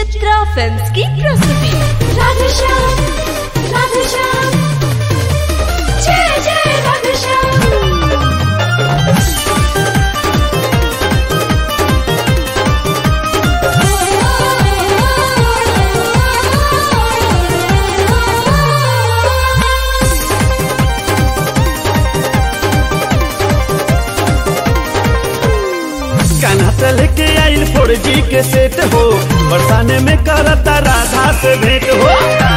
Chitra films की प्रस्तुति। राधेश्याम राधेश्याम जय जय राधेश्याम। लेके आइल 4G के सेट हो, बरसाने में करता राधा से भेंट हो।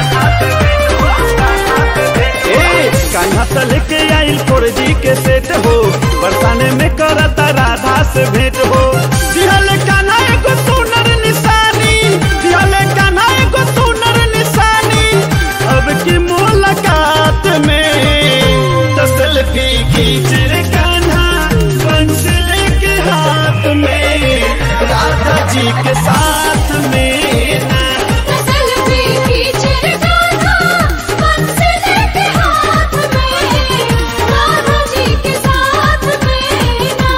कान्हा से लेके आइल 4G के सेट हो, बरसाने में करता राधा से भेंट हो। दिहले कान्हा एगो सुनर निशानी, दिहले कान्हा एगो सुनर निशानी। अब की मुलाकात में तो सेल्फी खींच रे कान्हा पेंसिल के हाथ में, राधा जी के साथ में ना। सेल्फी खींच रे कान्हा पेंसिल के हाथ में, राधा जी के साथ में ना।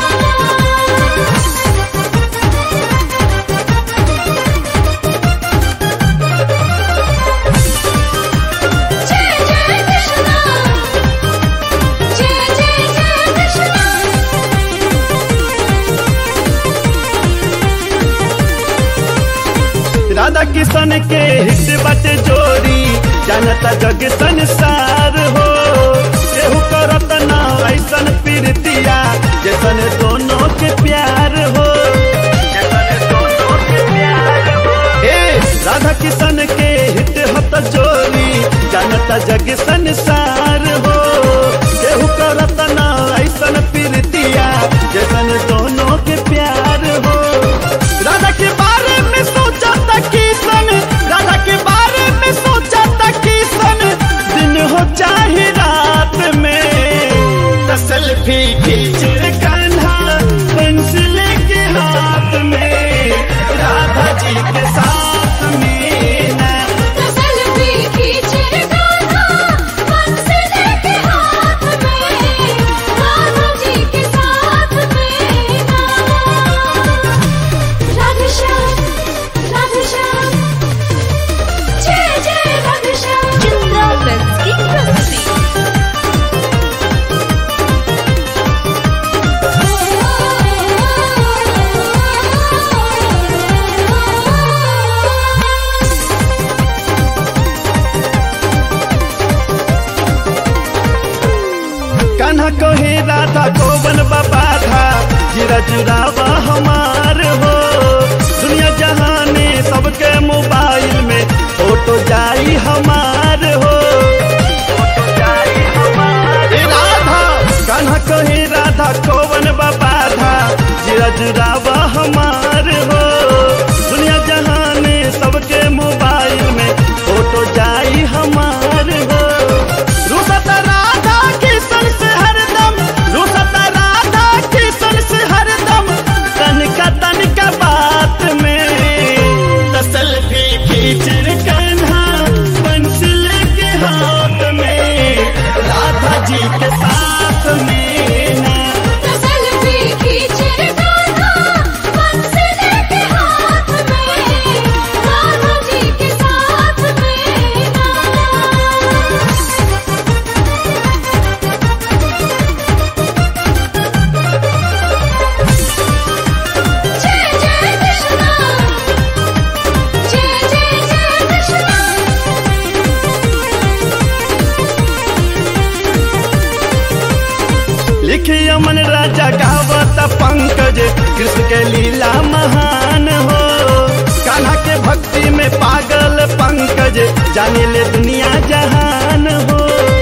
जय जय कृष्णा जय जय जय कृष्णा। राधा किशन के हित बटे जोड़ी, जानता जग संसार हो। केहू करत ना ऐसन प्रीतिया, जैसन दोनों के प्यार हो। राधा किशन के हित हत जोड़ी, जानता जग संसार हो। केहू करत ना ऐसन प्रीतिया, जैसन दोनों के प्यार हो। राधा के बारे में सोचा था किशन, राधा के बारे में सोचा था किशन। दिन हो चाहे रात में तो सेल्फी खींच रे कान्हा पेंसिल के हाथ में, राधा जी के साथ में ना। सेल्फी खींच रे कान्हा पेंसिल के हाथ में, राधा जी के साथ में ना। राधेश्याम राधेश्याम जय जय राधेश्याम। चित्रा फिल्म्स की प्रस्तुति। कान्हा कहे राधा को बन बाबा था, जीरा जुरावा हमार हो। दुनिया जहाने सबके मोबाइल में फोटो जाई हमार हो। ए राधा कान्हा कहे राधा को बन बाबा था, जीरा जुरावा हमार हो। दुनिया जहाने सबके मोबाइल में फोटो जाई हमार हो। रुसत राधा किशन से हरदम, रुसत राधा किशन से हरदम। तनिका बात में तो सेल्फी खींच रे कान्हा पेंसिल के हाथ में, राधा जी के साथ में ना। सेल्फी खींच रे कान्हा पेंसिल के हाथ में, राधा जी के साथ में ना। जय जय कृष्णा जय जय जय कृष्णा। लिखी अमन राजा गावत पंकज, कृष्ण के लीला महान हो। कान्हा के भक्ति में पागल पंकज, जाने ले दुनिया जहान हो।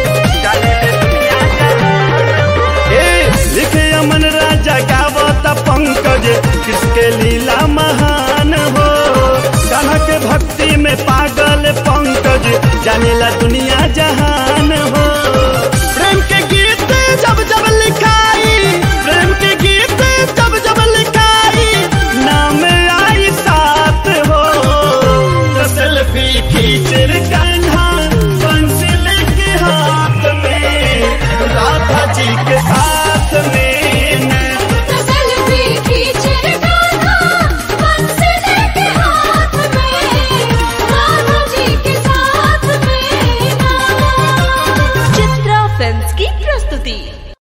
लिखे अमन राजा गावत पंकज, कृष्ण के लीला महान हो। कान्हा के भक्ति में पागल पंकज, जाने ला दुनिया जहान हो। प्रेम के गीत जब जब लिखाई, प्रेम के गीत जब जब लिखाई, नाम आई साथ हो। तो सेल्फी खींच रे कान्हा पेंसिल के हाथ में, राधा जी के साथ में ना। सेल्फी खींच रे कान्हा पेंसिल के हाथ में, फिल्म्स की प्रस्तुति।